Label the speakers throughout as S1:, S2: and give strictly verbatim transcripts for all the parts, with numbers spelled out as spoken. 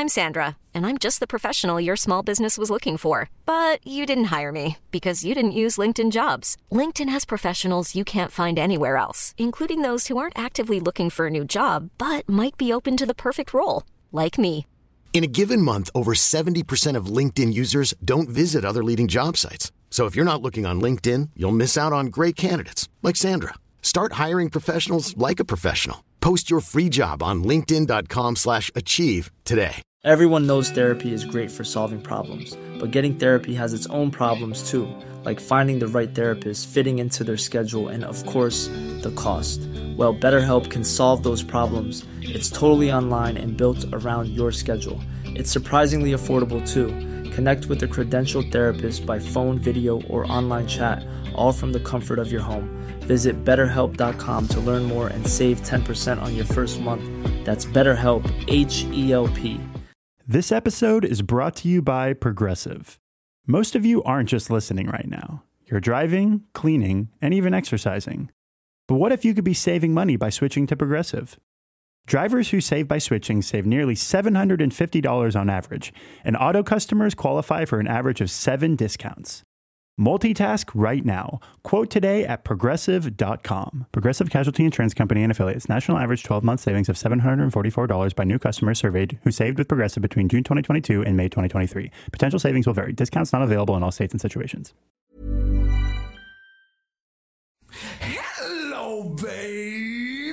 S1: I'm Sandra, and I'm just the professional your small business was looking for. But you didn't hire me because you didn't use LinkedIn Jobs. LinkedIn has professionals you can't find anywhere else, including those who aren't actively looking for a new job, but might be open to the perfect role, like me.
S2: In a given month, over seventy percent of LinkedIn users don't visit other leading job sites. So if you're not looking on LinkedIn, you'll miss out on great candidates like Sandra. Start hiring professionals like a professional. Post your free job on linkedin dot com slash achieve today.
S3: Everyone knows therapy is great for solving problems, but getting therapy has its own problems too, like finding the right therapist, fitting into their schedule, and of course, the cost. Well, BetterHelp can solve those problems. It's totally online and built around your schedule. It's surprisingly affordable too. Connect with a credentialed therapist by phone, video, or online chat, all from the comfort of your home. Visit better help dot com to learn more and save ten percent on your first month. That's BetterHelp, H E L P.
S4: This episode is brought to you by Progressive. Most of you aren't just listening right now. You're driving, cleaning, and even exercising. But what if you could be saving money by switching to Progressive? Drivers who save by switching save nearly seven hundred fifty dollars on average, and auto customers qualify for an average of seven discounts. Multitask right now. Quote today at progressive dot com. Progressive Casualty Insurance Company and Affiliates. National average twelve-month savings of seven hundred forty-four dollars by new customers surveyed who saved with Progressive between June twenty twenty-two and May twenty twenty-three. Potential savings will vary. Discounts not available in all states and situations.
S5: Hello, baby.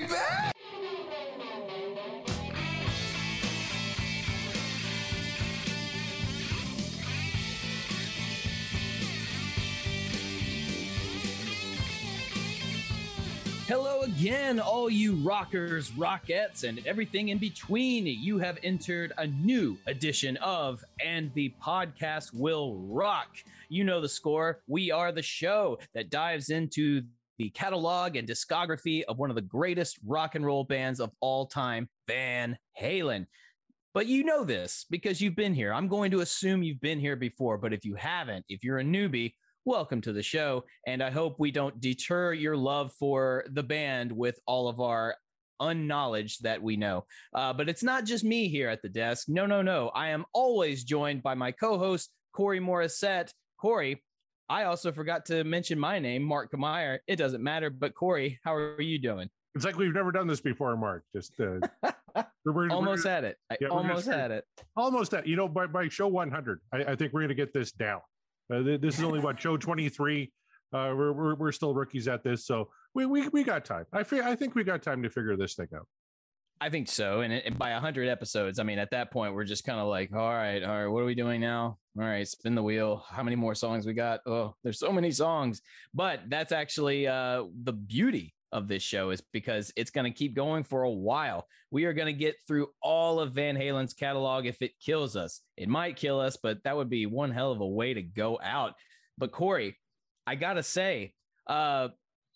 S6: Hello again, all you rockers, rockettes, and everything in between. You have entered a new edition of And the Podcast Will Rock. You know the score. We are the show that dives into the catalog and discography of one of the greatest rock and roll bands of all time, Van Halen. But you know this because you've been here. I'm going to assume you've been here before, but if you haven't, if you're a newbie, welcome to the show, and I hope we don't deter your love for the band with all of our unknowledge that we know. Uh, but it's not just me here at the desk. No, no, no. I am always joined by my co-host, Corey Morissette. Corey, I also forgot to mention my name, Mark Kamier. It doesn't matter, but Corey, how are you doing?
S7: It's like we've never done this before, Mark. Just uh, we're, we're,
S6: almost
S7: we're,
S6: had it. I
S7: yeah,
S6: almost
S7: gonna,
S6: had it.
S7: Almost at, you know, by, by show one hundred, I, I think we're going to get this down. Uh, this is only what show twenty-three. Uh, we're, we're we're still rookies at this, so we we we got time. I feel I think we got time to figure this thing out.
S6: I think so, and, and by a hundred episodes, I mean at that point we're just kind of like, all right, all right, what are we doing now? All right, spin the wheel. How many more songs we got? Oh, there's so many songs, but that's actually uh, the beauty of this show is because it's going to keep going for a while. We are going to get through all of Van Halen's catalog if it kills us. It might kill us, but that would be one hell of a way to go out. But Corey, I got to say, uh,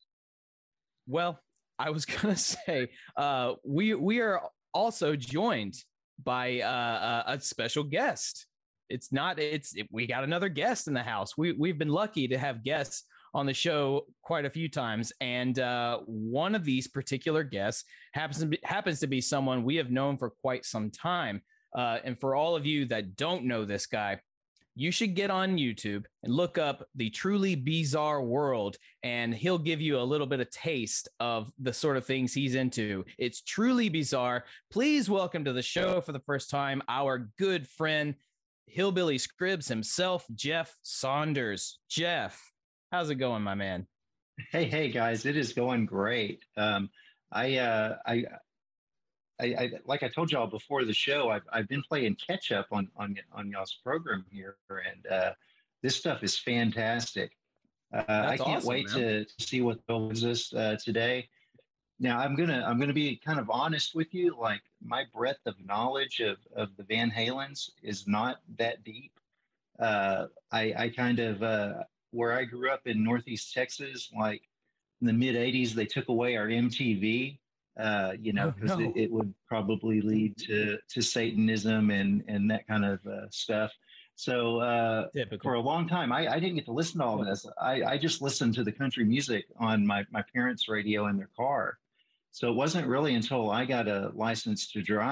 S6: well, I was going to say, uh, we, we are also joined by uh, a special guest. It's not, it's, it, we got another guest in the house. We, we've been lucky to have guests on the show quite a few times. And uh, one of these particular guests happens to be, happens to be someone we have known for quite some time. Uh, and for all of you that don't know this guy, you should get on YouTube and look up The Truly Bizarre World, and he'll give you a little bit of taste of the sort of things he's into. It's truly bizarre. Please welcome to the show for the first time, our good friend, Hillbilly Scribs himself, Jeff Saunders. Jeff, how's it going, my man?
S8: Hey, hey, guys! It is going great. Um, I, uh, I, I, I, like I told y'all before the show, I've I've been playing catch up on on on y'all's program here, and uh, this stuff is fantastic. Uh, I can't
S6: awesome,
S8: wait
S6: man.
S8: to, to see what builds us uh, today. Now, I'm gonna I'm gonna be kind of honest with you. Like my breadth of knowledge of of the Van Halens is not that deep. Uh, I I kind of uh, where I grew up in Northeast Texas, like in the mid eighties, they took away our M T V, uh, you know, because oh, no. it, it would probably lead to, to Satanism and, and that kind of uh, stuff. So uh, for a long time, I, I didn't get to listen to all this. I, I just listened to the country music on my, my parents' radio in their car. So it wasn't really until I got a license to drive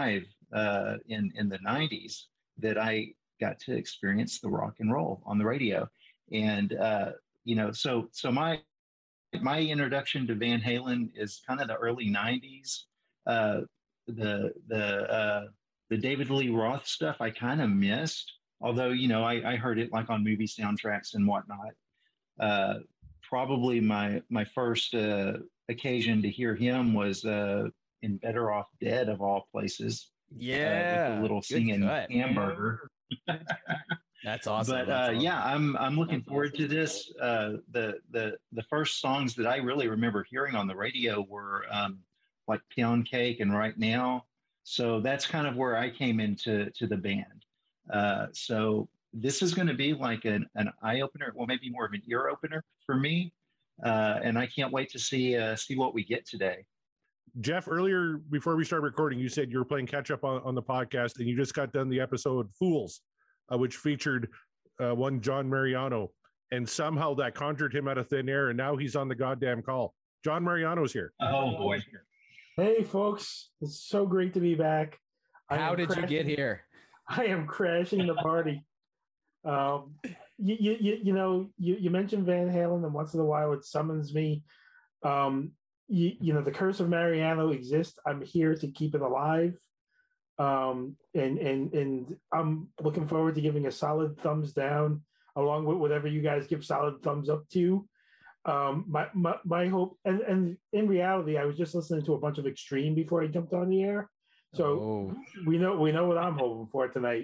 S8: uh, in in the nineties that I got to experience the rock and roll on the radio, and uh, you know, so so my my introduction to Van Halen is kind of the early nineties. Uh, the the uh, the David Lee Roth stuff I kind of missed, although you know I, I heard it like on movie soundtracks and whatnot. Uh, probably my my first uh, occasion to hear him was uh, in Better Off Dead of all places.
S6: Yeah,
S8: uh, with a little singing
S6: cut.
S8: hamburger.
S6: That's awesome.
S8: But
S6: That's
S8: uh,
S6: awesome.
S8: yeah, I'm I'm looking forward to this. Uh, the the the first songs that I really remember hearing on the radio were um, like Pound Cake and Right Now. So that's kind of where I came into to the band. Uh, so this is going to be like an, an eye opener, well, maybe more of an ear opener for me. Uh, and I can't wait to see uh, see what we get today.
S7: Jeff, earlier before we start recording, you said you were playing catch up on, on the podcast, and you just got done the episode Fools, uh, which featured uh, one John Mariano, and somehow that conjured him out of thin air, and now he's on the goddamn call. John Mariano's here.
S8: Oh boy!
S5: Hey folks, it's so great to be back. I
S6: How did
S5: crashing,
S6: you get here?
S5: I am crashing the party. um, you, you, you, you know, you, you mentioned Van Halen, and once in a while it summons me. Um, you, you know, the Curse of Mariano exists. I'm here to keep it alive. Um, and, and, and I'm looking forward to giving a solid thumbs down along with whatever you guys give solid thumbs up to. Um, my, my, my hope, and, and in reality, I was just listening to a bunch of Extreme before I jumped on the air. So
S6: Oh.
S5: we know, we know what I'm hoping for tonight.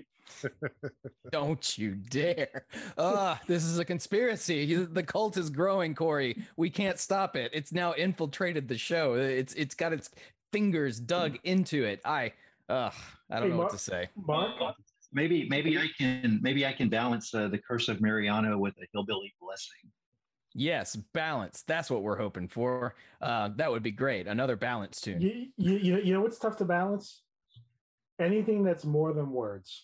S6: Don't you dare. Ah, this is a conspiracy. The cult is growing, Corey. We can't stop it. It's now infiltrated the show. It's it's got its fingers dug into it. I uh I don't
S5: Hey,
S6: know
S5: Mark,
S6: what to say.
S5: Mark,
S8: Maybe maybe I can maybe I can balance uh, the Curse of Mariano with a Hillbilly Blessing.
S6: Yes, balance. That's what we're hoping for. Uh, that would be great. Another balance tune.
S5: you, you, you know, you know what's tough to balance? Anything that's more than words.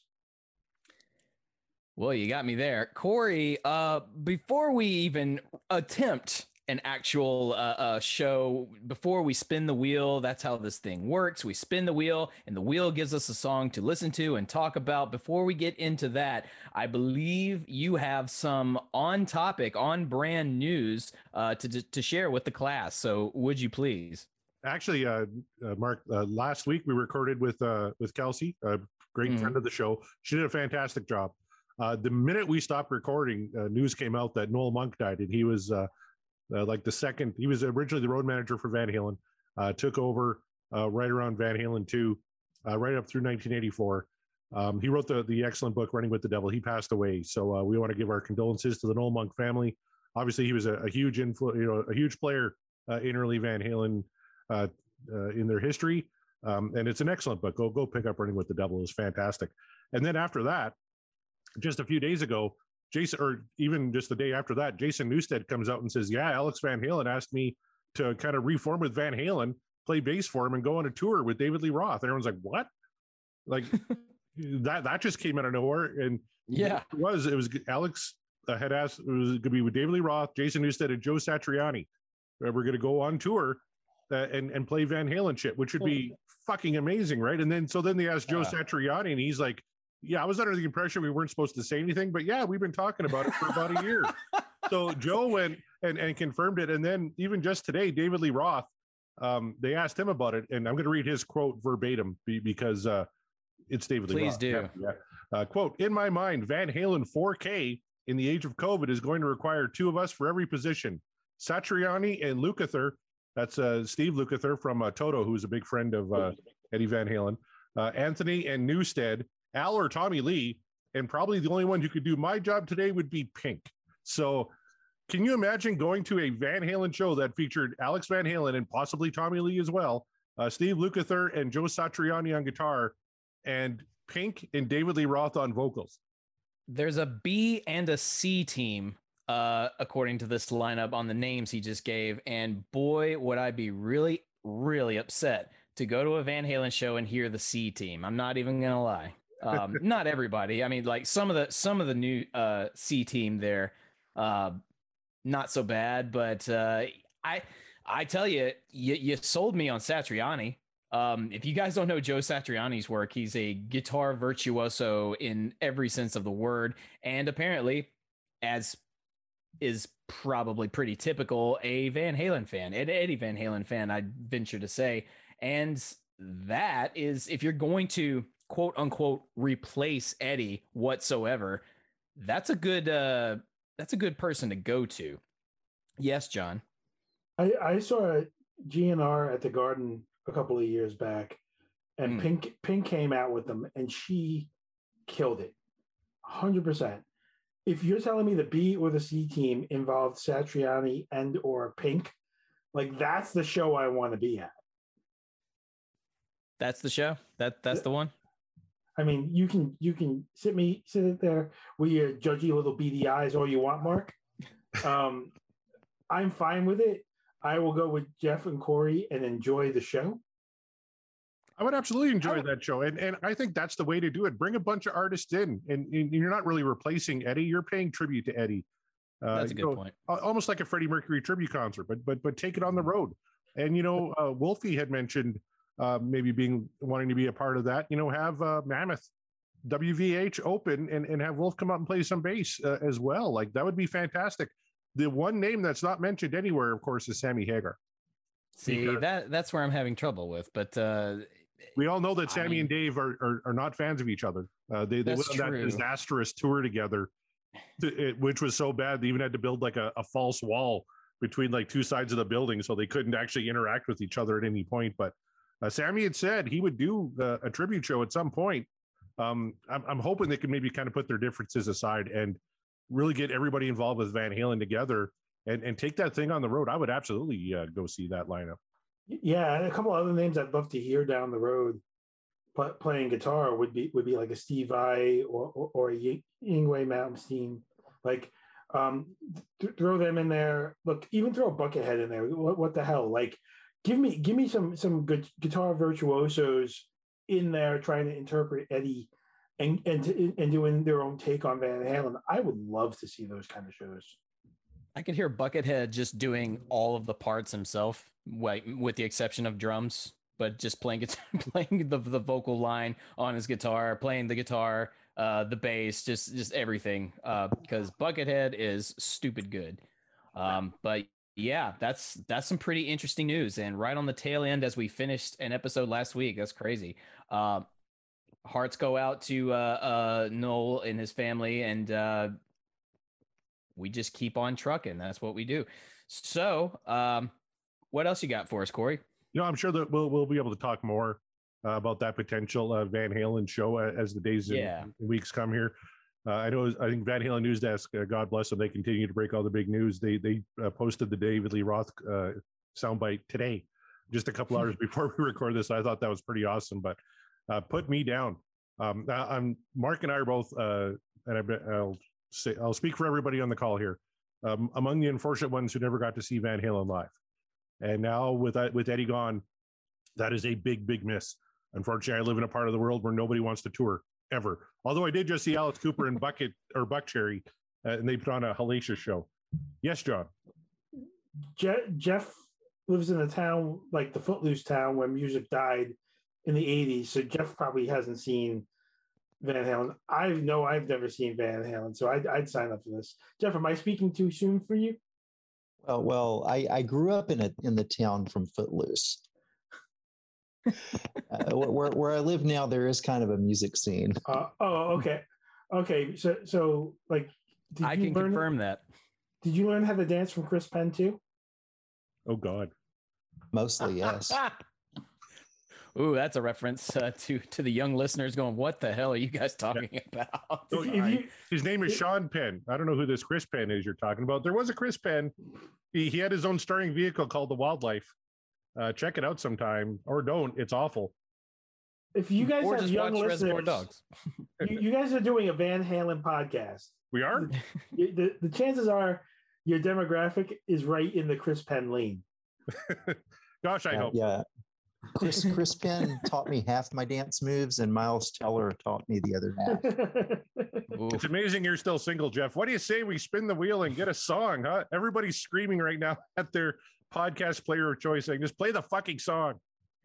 S6: Well, you got me there. Corey, uh, before we even attempt an actual uh, uh, show, before we spin the wheel, that's how this thing works. We spin the wheel, and the wheel gives us a song to listen to and talk about. Before we get into that, I believe you have some on-topic, on-brand news uh, to, to share with the class. So would you please?
S7: Actually, uh, uh, Mark, uh, last week we recorded with uh, with Kelsey, a great
S6: Mhm.
S7: friend of the show. She did a fantastic job. Uh, the minute we stopped recording, uh, news came out that Noel Monk died, and he was uh, uh, like the second. He was originally the road manager for Van Halen, uh, took over uh, right around Van Halen two, uh, right up through nineteen eighty-four. Um, he wrote the the excellent book Running with the Devil. He passed away, so uh, we want to give our condolences to the Noel Monk family. Obviously, he was a, a huge influ- you know, a huge player uh, in early Van Halen uh, uh, in their history, um, and it's an excellent book. Go go pick up Running with the Devil. It was fantastic. And then after that, just a few days ago, Jason, or even just the day after that, Jason Newsted comes out and says, yeah, Alex Van Halen asked me to kind of reform with Van Halen, play bass for him, and go on a tour with David Lee Roth. And everyone's like, what? Like that, that just came out of nowhere. And
S6: Yeah.
S7: it was, it was Alex uh, had asked, it was going to be with David Lee Roth, Jason Newsted, and Joe Satriani. Uh, we're going to go on tour uh, and, and play Van Halen shit, which would be fucking amazing. Right. And then, so then they asked Joe
S6: Uh.
S7: Satriani, and he's like, yeah, I was under the impression we weren't supposed to say anything, but yeah, we've been talking about it for about a year. So Joe went and, and confirmed it. And then even just today, David Lee Roth, um, they asked him about it. And I'm going to read his quote verbatim be, because uh, it's David Lee
S6: Please
S7: Roth.
S6: do.
S7: Yeah, yeah. Uh, quote, in my mind, Van Halen four K in the age of COVID is going to require two of us for every position. Satriani and Lukather, that's uh, Steve Lukather from uh, Toto, who's a big friend of uh, Eddie Van Halen. Uh, Anthony and Newsted, Al or Tommy Lee, and probably the only one who could do my job today would be Pink. So can you imagine going to a Van Halen show that featured Alex Van Halen and possibly Tommy Lee as well, uh, Steve Lukather and Joe Satriani on guitar, and Pink and David Lee Roth on vocals?
S6: There's a B and a C team, uh, according to this lineup on the names he just gave. And boy, would I be really, really upset to go to a Van Halen show and hear the C team. I'm not even going to lie. Um, not everybody. I mean, like some of the some of the new uh, C team there, uh, not so bad. But uh, I I tell you, you, you sold me on Satriani. Um, if you guys don't know Joe Satriani's work, he's a guitar virtuoso in every sense of the word. And apparently, as is probably pretty typical, a Van Halen fan, an Eddie Van Halen fan, I'd venture to say. And that is, if you're going to quote unquote replace Eddie whatsoever, that's a good uh, that's a good person to go to. Yes, John.
S5: I, I saw G N R at the Garden a couple of years back, and mm. Pink Pink came out with them, and she killed it, one hundred percent. If you're telling me the B or the C team involved Satriani and or Pink, like that's the show I want to be at.
S6: That's the show. That that's the one.
S5: I mean, you can you can sit me sit it there with your judgy little beady eyes all you want, Mark. Um, I'm fine with it. I will go with Jeff and Corey and enjoy the show.
S7: I would absolutely enjoy that show. And, and I think that's the way to do it. Bring a bunch of artists in, and, and you're not really replacing Eddie. You're paying tribute to Eddie. Uh,
S6: that's a good
S7: know,
S6: point.
S7: Almost like a Freddie Mercury tribute concert, but but but take it on the road. And, you know, uh, Wolfie had mentioned uh, maybe being wanting to be a part of that. You know, have uh, Mammoth W V H open and, and have Wolf come out and play some bass uh, as well. Like that would be fantastic. The one name that's not mentioned anywhere, of course, is Sammy Hagar.
S6: See, because that that's where I'm having trouble with. But uh,
S7: we all know that Sammy I mean,
S6: and
S7: Dave are, are are not fans of each other. Uh, they they went on that disastrous tour together, to, it, which was so bad they even had to build like a, a false wall between like two sides of the building, so they couldn't actually interact with each other at any point. But uh, Sammy had said he would do uh, a tribute show at some point. Um, I'm, I'm hoping they can maybe kind of put their differences aside and really get everybody involved with Van Halen together and, and take that thing on the road. I would absolutely uh, go see that lineup.
S5: Yeah, and a couple other names I'd love to hear down the road pl- playing guitar would be would be like a Steve Vai or or, or a Yngwie Malmsteen. Like, um, th- throw them in there. Look, even throw a Buckethead in there. What, what the hell? Like, give me give me some some good guitar virtuosos in there trying to interpret Eddie and and to, and doing their own take on Van Halen. I would love to see those kind of shows.
S6: I could hear Buckethead just doing all of the parts himself, with the exception of drums, but just playing it, playing the, the vocal line on his guitar, playing the guitar, uh, the bass, just just everything. Uh, because Buckethead is stupid good. Um, but yeah, that's that's some pretty interesting news. And right on the tail end, as we finished an episode last week, that's crazy. Uh, hearts go out to uh, uh, Noel and his family, and uh, we just keep on trucking. That's what we do. So, um, what else you got for us, Corey?
S7: You know, I'm sure that we'll we'll be able to talk more uh, about that potential uh, Van Halen show as the days
S6: yeah.
S7: and weeks come here. Uh, I know. I think Van Halen News Desk, uh, God bless them, they continue to break all the big news. They they uh, posted the David Lee Roth uh, soundbite today, just a couple hours before we record this. I thought that was pretty awesome. But uh, put me down. Um, I'm Mark and I are both, uh, and I, I'll say I'll speak for everybody on the call here. Um, among the unfortunate ones who never got to see Van Halen live, and now with uh, with Eddie gone, that is a big big miss. Unfortunately, I live in a part of the world where nobody wants to tour ever. Although I did just see Alice Cooper and Bucket or Buckcherry, uh, and they put on a hellacious show. Yes, John.
S5: Je- Jeff lives in a town like the Footloose town where music died in the eighties, so Jeff probably hasn't seen Van Halen. I know I've never seen Van Halen, so I'd, I'd sign up for this. Jeff, am I speaking too soon for you?
S9: Well, well, I, I grew up in a in the town from Footloose. uh, where where I live now, there is kind of a music scene.
S5: Uh, oh, okay, okay. So so like,
S6: did I you can learn, confirm that.
S5: Did you learn how to dance from Chris Penn too?
S7: Oh God,
S9: mostly yes.
S6: Ooh, that's a reference uh, to to the young listeners going, what the hell are you guys talking yeah. about?
S7: Oh, I, his name is Sean Penn. I don't know who this Chris Penn is you're talking about. There was a Chris Penn. He, he had his own starring vehicle called the Wildlife. Uh, check it out sometime, or don't. It's awful.
S5: If you guys
S6: or
S5: have
S6: just
S5: young
S6: watch
S5: listeners,
S6: Dogs.
S5: you, you guys are doing a Van Halen podcast.
S7: We are?
S5: The, the, the chances are your demographic is right in the Chris Penn lane.
S7: Gosh, I
S9: uh,
S7: hope.
S9: Yeah. Chris Chris Penn taught me half my dance moves, and Miles Teller taught me the other half.
S7: It's amazing you're still single, Jeff. What do you say we spin the wheel and get a song, huh? Everybody's screaming right now at their podcast player of choice saying, just play the fucking song.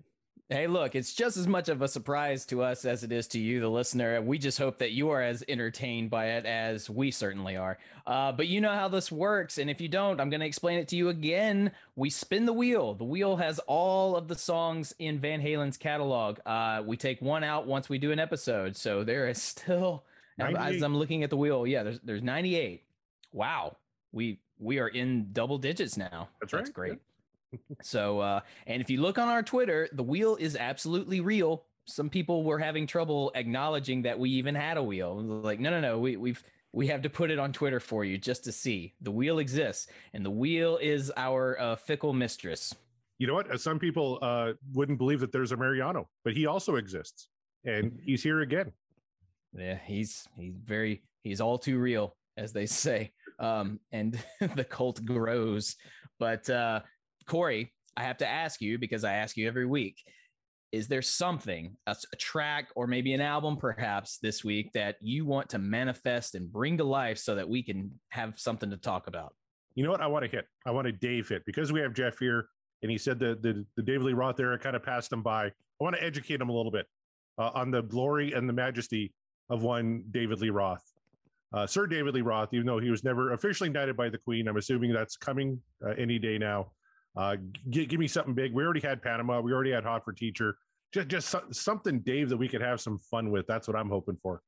S6: Hey, look, it's just as much of a surprise to us as it is to you, the listener. We just hope that you are as entertained by it as we certainly are. Uh, but you know how this works. And if you don't, I'm going to explain it to you again. We spin the wheel. The wheel has all of the songs in Van Halen's catalog. Uh, we take one out once we do an episode. So there is still, as I'm looking at the wheel, yeah, there's, there's ninety-eight. Wow. We, we are in double digits now.
S7: That's right.
S6: That's great. Yeah. So, uh, and if you look on our Twitter, the wheel is absolutely real. Some people were having trouble acknowledging that we even had a wheel. Like, no, no, no, we, we've, we have to put it on Twitter for you just to see. The wheel exists, and the wheel is our uh, fickle mistress.
S7: You know what? Some people uh, wouldn't believe that there's a Mariano, but he also exists, and he's here again.
S6: Yeah, he's he's very he's all too real, as they say. Um, and the cult grows, but. Uh, Corey, I have to ask you, because I ask you every week, is there something, a, a track or maybe an album perhaps this week that you want to manifest and bring to life so that we can have something to talk about?
S7: You know what? I want to hit. I want to Dave hit, because we have Jeff here and he said that the, the David Lee Roth era kind of passed him by. I want to educate him a little bit uh, on the glory and the majesty of one David Lee Roth. Uh, Sir David Lee Roth, even though he was never officially knighted by the Queen, I'm assuming that's coming uh, any day now. Uh, g- give me something big. We already had Panama. We already had Hot for Teacher. Just, just so- something, Dave, that we could have some fun with. That's what I'm hoping for.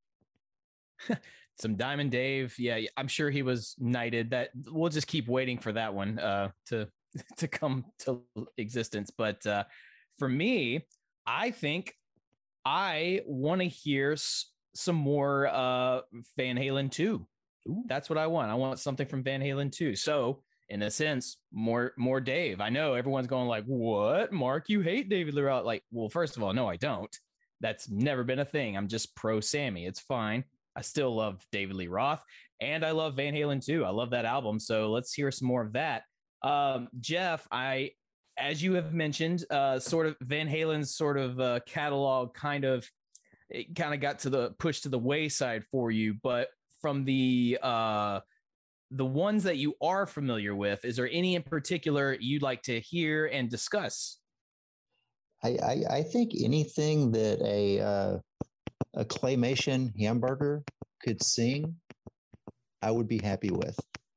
S6: Some Diamond Dave. Yeah, I'm sure he was knighted. That we'll just keep waiting for that one uh, to to come to existence. But uh, for me, I think I want to hear s- some more uh, Van Halen two. Ooh. That's what I want. I want something from Van Halen two. So. In a sense, more more Dave. I know everyone's going like, what? Mark, you hate David Lee Roth. Like, well, first of all, no, I don't. That's never been a thing. I'm just pro Sammy. It's fine. I still love David Lee Roth, and I love Van Halen too. I love that album. So let's hear some more of that. Um, Jeff, I, as you have mentioned, uh, sort of Van Halen's sort of uh, catalog kind of, it kind of got to the push to the wayside for you, but from the, uh, the ones that you are familiar with, is there any in particular you'd like to hear and discuss?
S9: I, I, I think anything that a uh, a claymation hamburger could sing, I would be happy with.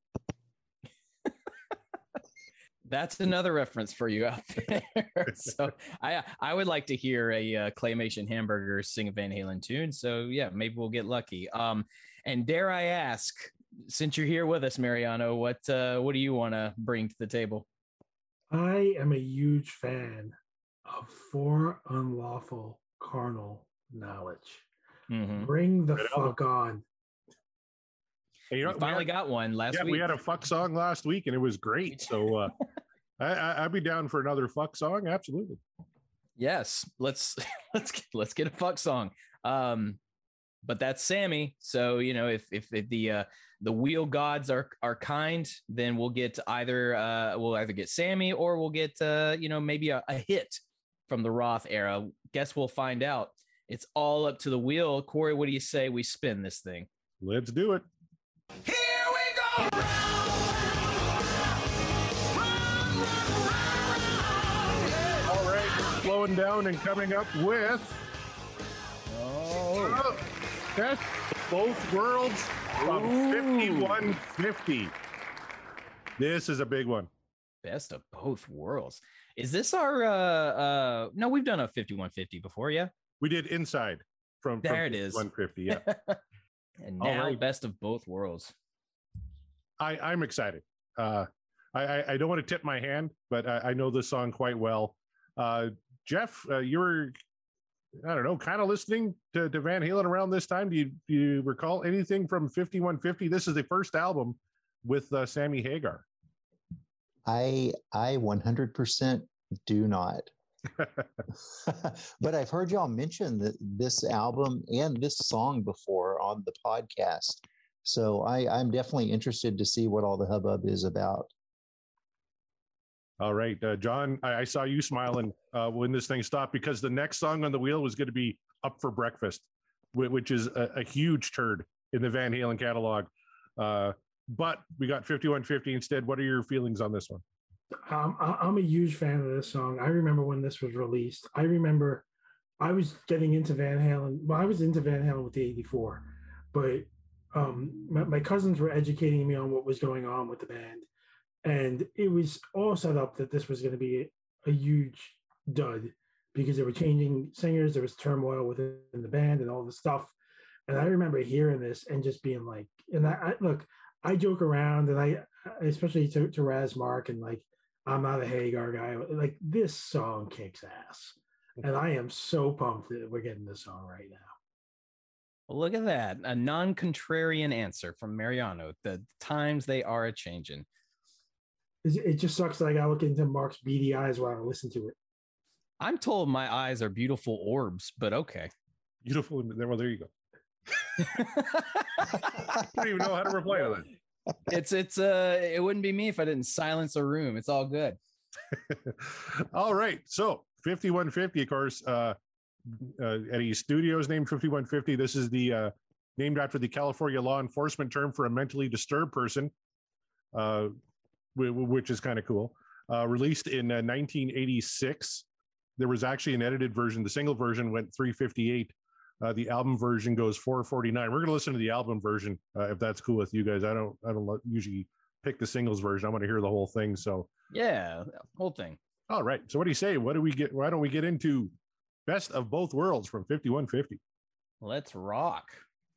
S6: That's another reference for you out there. So I I would like to hear a uh, claymation hamburger sing a Van Halen tune. So yeah, maybe we'll get lucky. Um, and dare I ask, since you're here with us, Mariano, what uh, what do you want to bring to the table?
S5: I am a huge fan of For Unlawful Carnal Knowledge.
S6: Mm-hmm.
S5: Bring the fuck on.
S7: Hey, you know,
S6: we finally
S7: we had,
S6: got one last
S7: yeah,
S6: week.
S7: We had a fuck song last week, and it was great. So uh, I, I, I'd be down for another fuck song. Absolutely.
S6: Yes, let's let's get, let's get a fuck song. Um, but that's Sammy. So you know, if if, if the uh, the wheel gods are are kind, then we'll get either uh, we'll either get Sammy or we'll get uh, you know maybe a, a hit from the Roth era. Guess we'll find out. It's all up to the wheel. Corey, what do you say we spin this thing?
S7: Let's do it.
S10: Here we go.
S7: All right, slowing down and coming up with
S6: oh,
S7: oh that's Both Worlds from fifty-one fifty. This is a big one.
S6: Best of Both Worlds. Is this our uh uh no, we've done a fifty-one fifty before, yeah?
S7: We did Inside from
S6: there
S7: from
S6: it is.
S7: one fifty, yeah.
S6: And now right. Best of Both Worlds.
S7: I, I'm excited. Uh, I, I don't want to tip my hand, but I, I know this song quite well. Uh, Jeff, uh, you were, I don't know, kind of listening to, to Van Halen around this time. Do you, do you recall anything from fifty-one fifty? This is the first album with uh, Sammy Hagar.
S9: I I one hundred percent do not. But I've heard y'all mention that this album and this song before on the podcast. So I, I'm definitely interested to see what all the hubbub is about.
S7: All right, uh, John, I, I saw you smiling uh, when this thing stopped, because the next song on the wheel was going to be Up for Breakfast, which is a, a huge turd in the Van Halen catalog. Uh, but we got fifty-one fifty instead. What are your feelings on this one?
S5: Um, I- I'm a huge fan of this song. I remember when this was released. I remember I was getting into Van Halen. Well, I was into Van Halen with the eighty-four, but um, my, my cousins were educating me on what was going on with the band. And it was all set up that this was going to be a, a huge dud because they were changing singers. There was turmoil within the band and all the stuff. And I remember hearing this and just being like, and I, I look, I joke around and I, especially to, to Raz Mark and like, I'm not a Hagar guy. Like this song kicks ass. And I am so pumped that we're getting this song right now.
S6: Well, look at that. A non-contrarian answer from Mariano. The times they are a-changing.
S5: It just sucks that I got to look into Mark's beady eyes while I listen to it.
S6: I'm told my eyes are beautiful orbs, but okay.
S7: Beautiful. Well, there you go. I don't even know how to reply to that.
S6: It's it's uh it wouldn't be me if I didn't silence a room. It's all good.
S7: All right. So fifty-one fifty, of course, uh, uh Eddie Studios named fifty-one fifty. This is the uh named after the California law enforcement term for a mentally disturbed person, uh, which is kind of cool. Uh, released in uh, nineteen eighty-six. There was actually an edited version. The single version went three fifty-eight. Uh, the album version goes four forty-nine. We're going to listen to the album version uh, if that's cool with you guys. I don't, I don't usually pick the singles version. I want to hear the whole thing. So
S6: yeah, whole thing.
S7: All right. So what do you say? What do we get? Why don't we get into Best of Both Worlds from fifty-one fifty?
S6: Let's rock.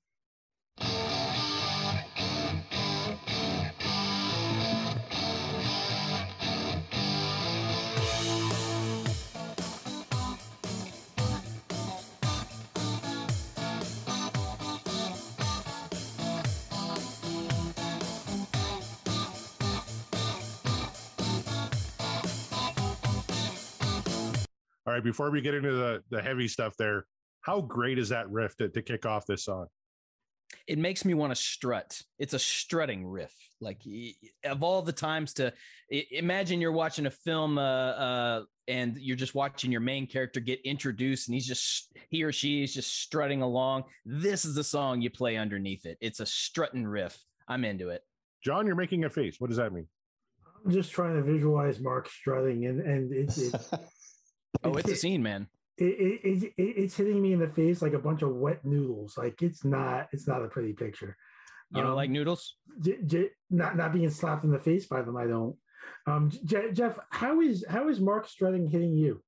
S7: All right, before we get into the, the heavy stuff there, how great is that riff to, to kick off this song?
S6: It makes me want to strut. It's a strutting riff. Like of all the times to imagine you're watching a film uh, uh, and you're just watching your main character get introduced and he's just, he or she is just strutting along. This is the song you play underneath it. It's a strutting riff. I'm into it.
S7: John, you're making a face. What does that mean?
S5: I'm just trying to visualize Mark strutting and, and it's, it's
S6: oh, it's a scene, man.
S5: It, it, it, it, it's hitting me in the face like a bunch of wet noodles. Like it's not, it's not a pretty picture.
S6: You don't um, like noodles?
S5: J- J- not not being slapped in the face by them. I don't. Um, J- Jeff, how is how is Mark strutting hitting you?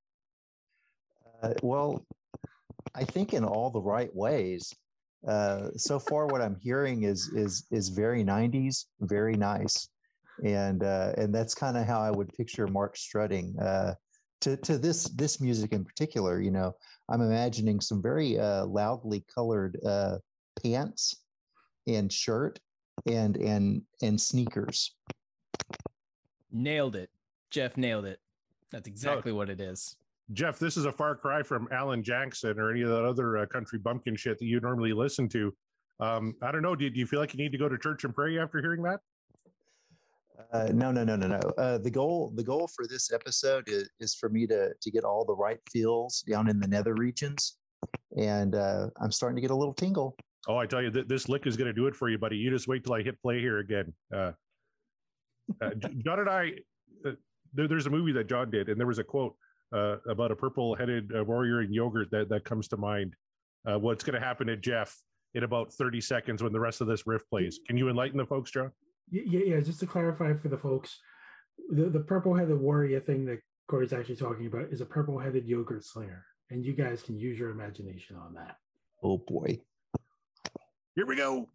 S9: Uh, well, I think in all the right ways. Uh, so far, what I'm hearing is is is very nineties, very nice, and uh, and that's kind of how I would picture Mark strutting. Uh, To, to this this music in particular, you know, I'm imagining some very uh, loudly colored uh, pants and shirt and and and sneakers.
S6: Nailed it, Jeff. Nailed it. That's exactly oh, what it is.
S7: Jeff, this is a far cry from Alan Jackson or any of that other uh, country bumpkin shit that you normally listen to. Um, I don't know. Do, do you feel like you need to go to church and pray after hearing that?
S9: Uh, no, no, no, no, no. Uh, the goal, the goal for this episode is, is for me to to get all the right feels down in the nether regions, and uh, I'm starting to get a little tingle.
S7: Oh, I tell you, th- this lick is going to do it for you, buddy. You just wait till I hit play here again. Uh, uh, John and I, uh, there, there's a movie that John did, and there was a quote uh, about a purple-headed uh, warrior in yogurt that that comes to mind. Uh, what's going to happen to Jeff in about thirty seconds when the rest of this riff plays? Can you enlighten the folks, John?
S5: Yeah, yeah. Just to clarify for the folks, the, the purple-headed warrior thing that Corey's actually talking about is a purple-headed yogurt slinger, and you guys can use your imagination on that.
S9: Oh boy!
S7: Here we go.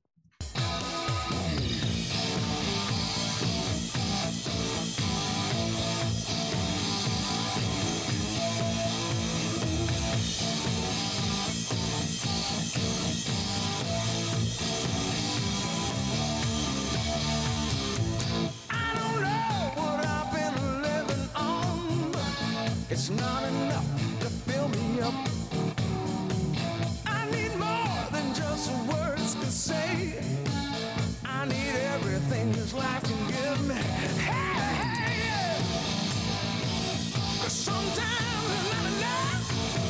S10: It's not enough to fill me up. I need more than just words to say. I need everything this life can give me. Hey, hey, yeah. 'Cause sometimes it's not enough.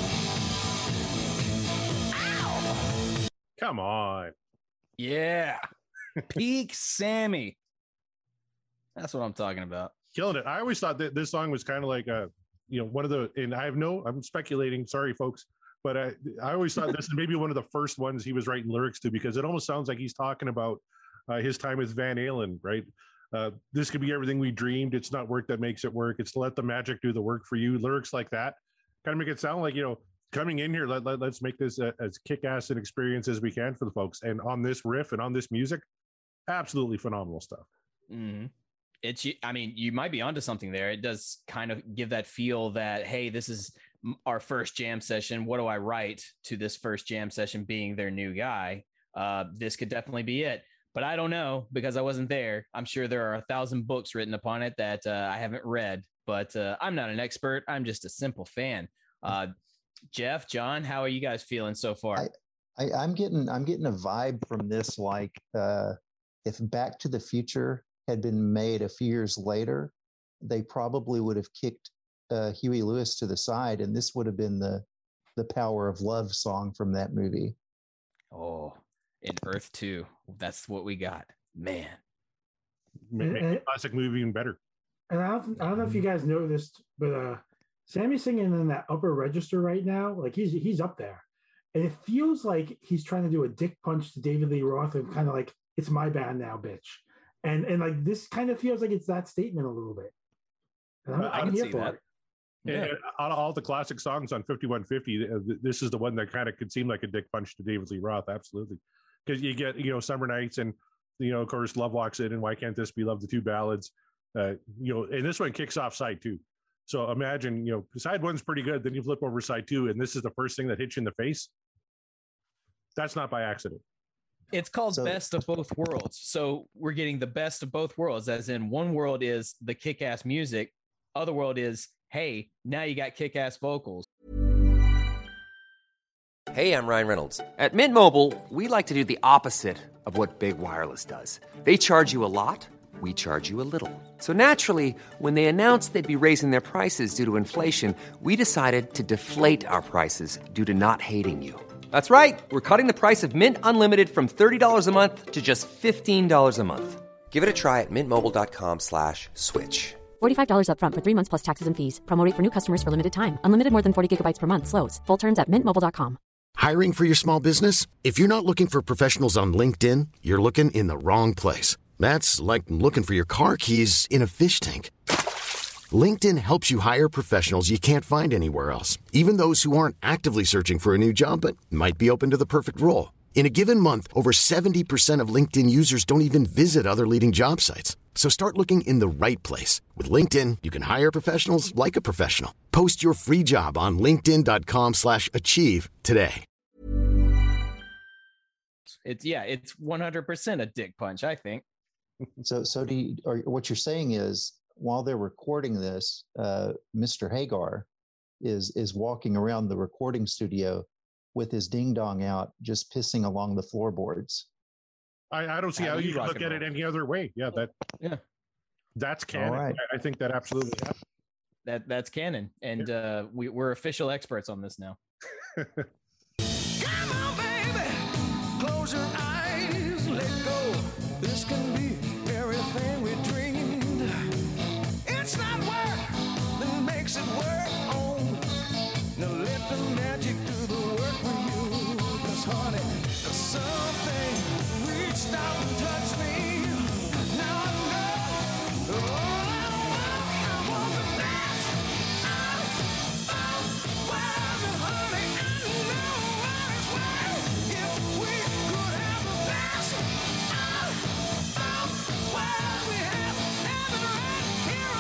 S10: Ow.
S7: Come on.
S6: Yeah. Peak Sammy. That's what I'm talking about.
S7: killing it. I always thought that this song was kind of like a, you know, one of the, and I have no, I'm speculating, sorry folks, but I, I always thought this is maybe one of the first ones he was writing lyrics to, because it almost sounds like he's talking about uh, his time with Van Halen, right? Uh, this could be everything we dreamed. It's not work that makes it work. It's to let the magic do the work for you. Lyrics like that kind of make it sound like, you know, coming in here, let, let, let's make this a, as kick-ass an experience as we can for the folks. And on this riff and on this music, absolutely phenomenal stuff.
S6: Mm-hmm. It's, I mean, you might be onto something there. It does kind of give that feel that, hey, this is our first jam session. What do I write to this first jam session being their new guy? Uh, this could definitely be it. But I don't know, because I wasn't there. I'm sure there are a thousand books written upon it that uh, I haven't read, but uh, I'm not an expert. I'm just a simple fan. Uh, Jeff, John, how are you guys feeling so far?
S9: I, I, I'm getting I'm getting a vibe from this, like uh, if Back to the Future had been made a few years later, they probably would have kicked uh, Huey Lewis to the side, and this would have been the the Power of Love song from that movie.
S6: Oh. In Earth two, that's what we got, man.
S7: Make the classic movie even better.
S5: And I don't, I don't know if you guys noticed, but uh, Sammy's singing in that upper register right now. Like he's he's up there, and it feels like he's trying to do a dick punch to David Lee Roth, and kind of like, it's my band now, bitch. And and like this kind of feels like it's that statement a little bit. And I'm,
S6: I
S5: I'm
S6: can
S5: here
S6: see
S5: for
S6: that.
S5: it.
S7: Yeah. And out of all the classic songs on fifty-one fifty, this is the one that kind of could seem like a dick punch to David Lee Roth. Absolutely. Because you get, you know, Summer Nights and, you know, of course, Love Walks In and Why Can't This Be Love, the two ballads, uh, you know, and this one kicks off side two. So imagine, you know, side one's pretty good. Then you flip over side two, and this is the first thing that hits you in the face. That's not by accident.
S6: It's called
S9: So-
S6: Best of Both Worlds. So we're getting the best of both worlds, as in one world is the kick-ass music. Other world is, hey, now you got kick-ass vocals.
S11: Hey, I'm Ryan Reynolds. At Mint Mobile, we like to do the opposite of what Big Wireless does. They charge you a lot, we charge you a little. So naturally, when they announced they'd be raising their prices due to inflation, we decided to deflate our prices due to not hating you. That's right. We're cutting the price of Mint Unlimited from thirty dollars a month to just fifteen dollars a month. Give it a try at mintmobile.com slash switch.
S12: forty-five dollars up front for three months plus taxes and fees. Promo rate for new customers for limited time. Unlimited more than forty gigabytes per month slows. Full terms at mint mobile dot com.
S2: Hiring for your small business? If you're not looking for professionals on LinkedIn, you're looking in the wrong place. That's like looking for your car keys in a fish tank. LinkedIn helps you hire professionals you can't find anywhere else, even those who aren't actively searching for a new job but might be open to the perfect role. In a given month, over seventy percent of LinkedIn users don't even visit other leading job sites. So start looking in the right place. With LinkedIn, you can hire professionals like a professional. Post your free job on linkedin.com slash achieve today.
S6: It's, yeah, it's one hundred percent a dick punch, I think.
S9: So, so do you, or what you're saying is, while they're recording this, uh, Mister Hagar is is walking around the recording studio with his ding dong out, just pissing along the floorboards.
S7: I, I don't see
S6: How
S7: how
S6: do
S7: you
S6: you
S7: can
S6: rock
S7: look
S6: and
S7: at it
S6: roll?
S7: any other way. Yeah, that
S6: Yeah,
S7: that's canon.
S9: right.
S7: I, I think that absolutely happens.
S6: that that's canon, and uh, we, we're official experts on this now.
S10: Come on, baby. Close your eyes. Let go. This can be everything we dreamed. It's not work that makes it work. Oh, now let the magic do the work for you. 'Cause, honey, something reached out and touched me. Now I know. Oh, I want the best. Oh, oh, where's it, honey? I know what it's worth. If we could have the best. Oh, oh, where's we have heaven right here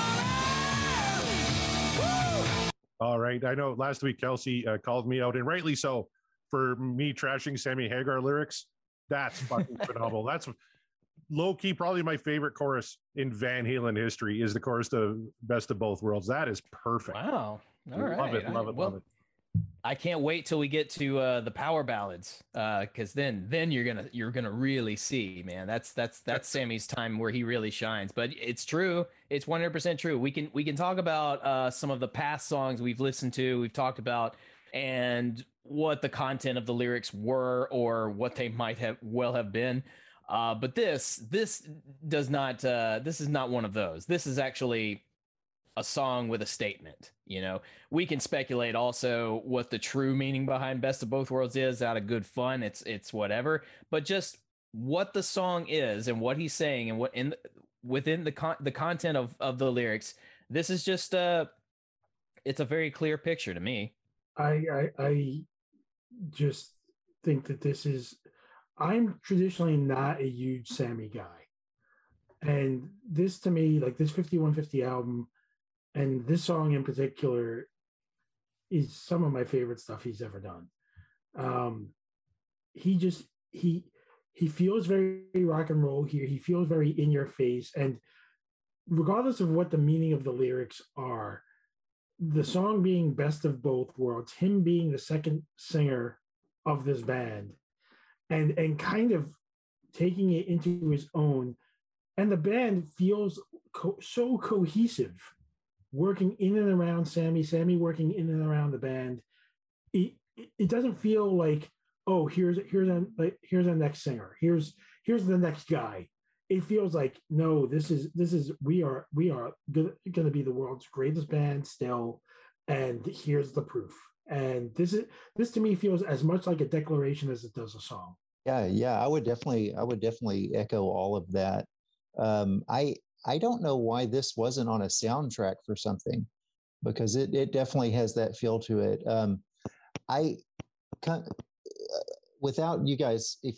S10: on earth. Woo!
S7: All right. I know last week Kelsey uh, called me out, and rightly so, for me trashing Sammy Hagar lyrics. That's fucking phenomenal. That's low key, probably my favorite chorus in Van Halen history is the chorus to Best of Both Worlds. That is perfect.
S6: Wow. All
S7: Love
S6: right.
S7: it, love
S6: I-
S7: it,
S6: well,
S7: love it.
S6: I can't wait till we get to uh, the power ballads, because then then you're gonna you're gonna really see, man. That's that's that's Sammy's time where he really shines. But it's true. It's one hundred percent true. We can we can talk about uh, some of the past songs we've listened to, we've talked about, and what the content of the lyrics were or what they might have well have been. Uh, but this this does not. Uh, this is not one of those. This is actually a song with a statement. You know, we can speculate also what the true meaning behind Best of Both Worlds is out of good fun. It's it's whatever, but just what the song is and what he's saying and what in the, within the con- the content of of the lyrics. This is just uh it's a very clear picture to me.
S5: I I, I just think that this is. I'm traditionally not a huge Sammy guy, and this to me, like this fifty-one fifty album, and this song in particular, is some of my favorite stuff he's ever done. Um, he just he he feels very rock and roll here. He feels very in your face, and regardless of what the meaning of the lyrics are, the song being Best of Both Worlds, him being the second singer of this band, and and kind of taking it into his own, and the band feels co- so cohesive, working in and around Sammy, Sammy working in and around the band. It it doesn't feel like, oh, here's here's a like here's a next singer, here's here's the next guy. It feels like, no, this is this is we are we are going to be the world's greatest band still, and here's the proof. And this is this to me feels as much like a declaration as it does a song.
S9: Yeah, yeah, I would definitely, I would definitely echo all of that. Um, I I don't know why this wasn't on a soundtrack for something, because it it definitely has that feel to it. Um, I kind without you guys, if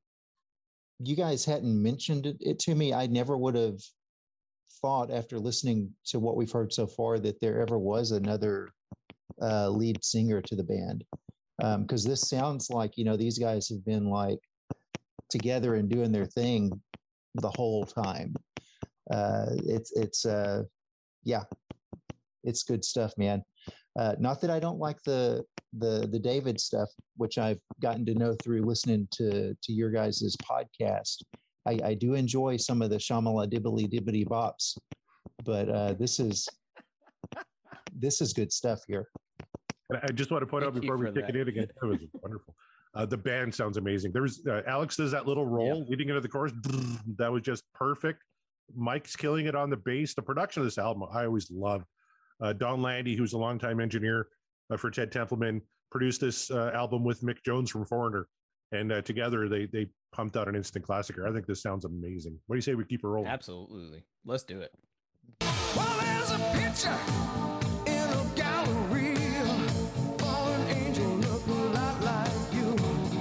S9: you guys hadn't mentioned it, it to me, I never would have thought, after listening to what we've heard so far, that there ever was another uh, lead singer to the band. Because um, this sounds like, you know, these guys have been like together and doing their thing the whole time. Uh, it's it's uh, yeah, it's good stuff, man. Uh, not that I don't like the the the David stuff, which I've gotten to know through listening to to your guys' podcast. I, I do enjoy some of the Shamala Dibbly Dibbity Bops, but uh, this is this is good stuff here.
S7: I just want to point
S6: Thank
S7: out before we
S6: for
S7: kick
S6: that.
S7: it in again, it was wonderful. Uh, the band sounds amazing. There's uh, Alex does that little roll
S6: Yeah.
S7: leading into the chorus. That was just perfect. Mike's killing it on the bass. The production of this album, I always loved. Uh, Don Landy, who's a longtime engineer uh, for Ted Templeman, produced this uh, album with Mick Jones from Foreigner, and uh, together they they pumped out an instant classic. I think this sounds amazing. What do you say we keep it rolling?
S6: Absolutely. Let's do it.
S10: Well, there's a picture in a gallery for an angel look a lot like you.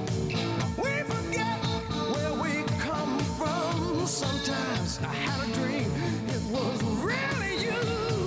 S10: We forget where we come from. Sometimes I had a dream it was really you.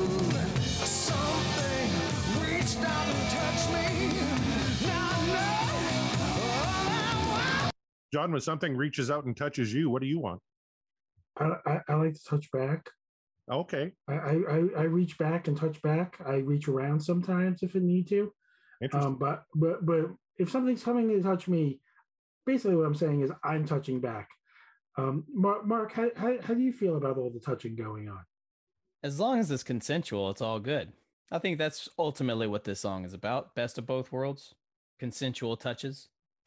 S10: Something reached out and touched me. Now I know all I want.
S7: John, when something reaches out and touches you, what do you want?
S5: I, I, I like to touch back.
S7: Okay.
S5: I, I, I reach back and touch back. I reach around sometimes if I need to. Um, but but but if something's coming to touch me, basically what I'm saying is I'm touching back. Um, Mark, Mark how, how, how do you feel about all the touching going on?
S6: As long as it's consensual, it's all good. I think that's ultimately what this song is about. Best of both worlds, consensual touches.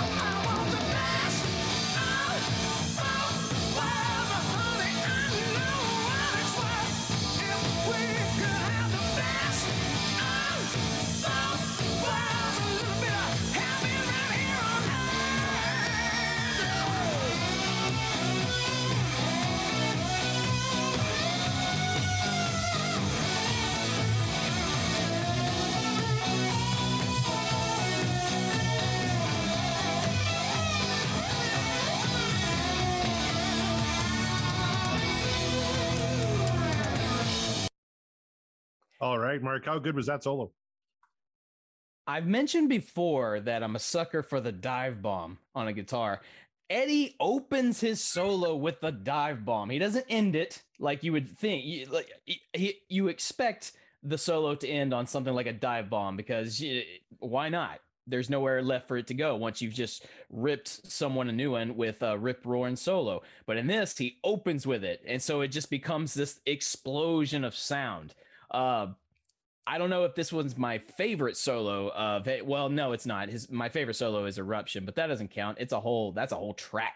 S7: All right, Mark, how good was that solo?
S6: I've mentioned before that I'm a sucker for the dive bomb on a guitar. Eddie opens his solo with the dive bomb. He doesn't end it like you would think. You, like, he, you expect the solo to end on something like a dive bomb because you, why not? There's nowhere left for it to go once you've just ripped someone a new one with a rip roaring solo. But in this, he opens with it. And so it just becomes this explosion of sound. Uh, I don't know if this one's my favorite solo of it. Well, no, it's not. His my favorite solo is Eruption, but that doesn't count. It's a whole that's a whole track.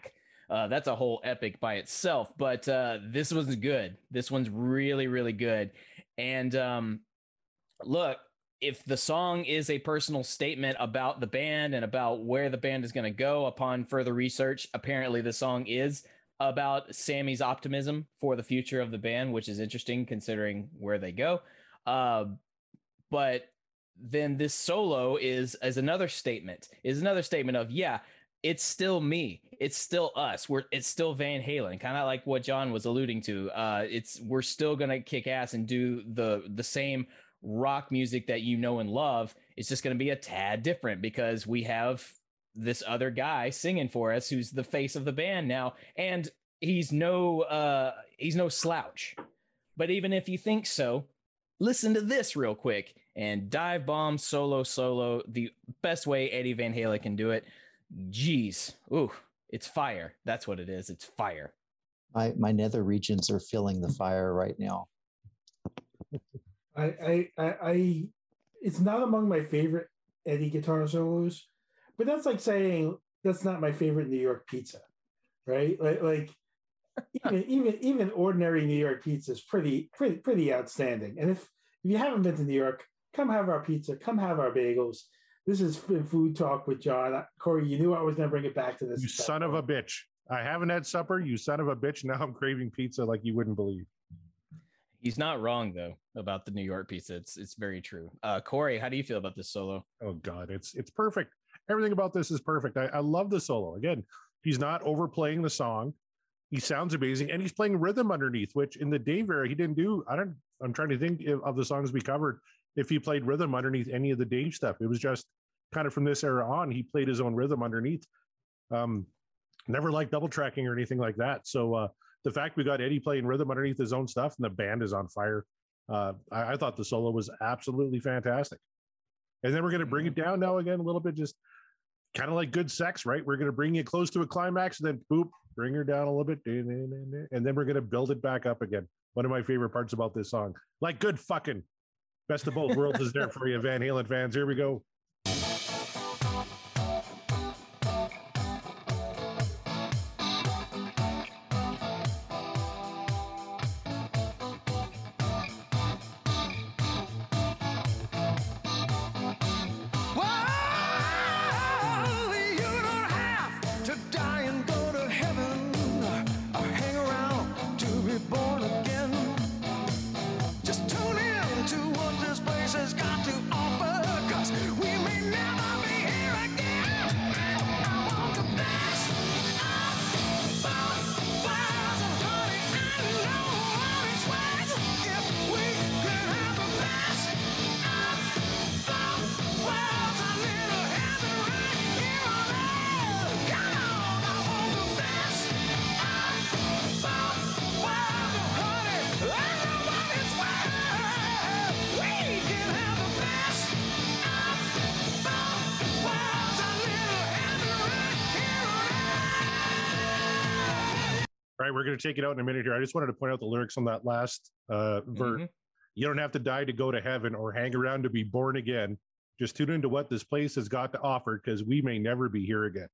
S6: Uh, that's a whole epic by itself, but uh, this one's good. This one's really, really good. And um, look, if the song is a personal statement about the band and about where the band is going to go upon further research, apparently the song is about Sammy's optimism for the future of the band, which is interesting considering where they go. Uh, but then this solo is, is another statement, is another statement of, yeah, it's still me. It's still us. We're it's still Van Halen, kind of like what John was alluding to. Uh, it's we're still gonna kick ass and do the the same rock music that you know and love. It's just gonna be a tad different because we have this other guy singing for us who's the face of the band now, and he's no uh, he's no slouch. But even if you think so, listen to this real quick and Dive Bomb solo solo, the best way Eddie Van Halen can do it. Jeez, ooh, it's fire. That's what it is. It's fire.
S9: My my nether regions are feeling the fire right now.
S5: I I I, I it's not among my favorite Eddie guitar solos, but that's like saying that's not my favorite New York pizza, right? Like like even even even ordinary New York pizza is pretty pretty pretty outstanding. And if, if you haven't been to New York, come have our pizza, come have our bagels. This is Food Talk with John. Corey, you knew I was going to bring it back to this.
S7: You son of a bitch. I haven't had supper, you son of a bitch. Now I'm craving pizza like you wouldn't believe.
S6: He's not wrong, though, about the New York pizza. It's it's very true. Uh, Corey, how do you feel about this solo?
S7: Oh, God, it's it's perfect. Everything about this is perfect. I, I love the solo. Again, he's not overplaying the song. He sounds amazing, and he's playing rhythm underneath, which in the Dave era, he didn't do. I don't, I'm trying to think of the songs we covered if he played rhythm underneath any of the Dave stuff. It was just kind of from this era on, he played his own rhythm underneath. Um, never liked double tracking or anything like that. So uh, the fact we got Eddie playing rhythm underneath his own stuff and the band is on fire. Uh, I, I thought the solo was absolutely fantastic. And then we're going to bring it down now again a little bit, just kind of like good sex, right? We're going to bring you close to a climax and then boop, bring her down a little bit. And then we're going to build it back up again. One of my favorite parts about this song, like good fucking best of both worlds is there for you, Van Halen fans. Here we go. We're going to take it out in a minute here. I just wanted to point out the lyrics on that last uh, verse. Mm-hmm. You don't have to die to go to heaven or hang around to be born again. Just tune into what this place has got to offer because we may never be here again.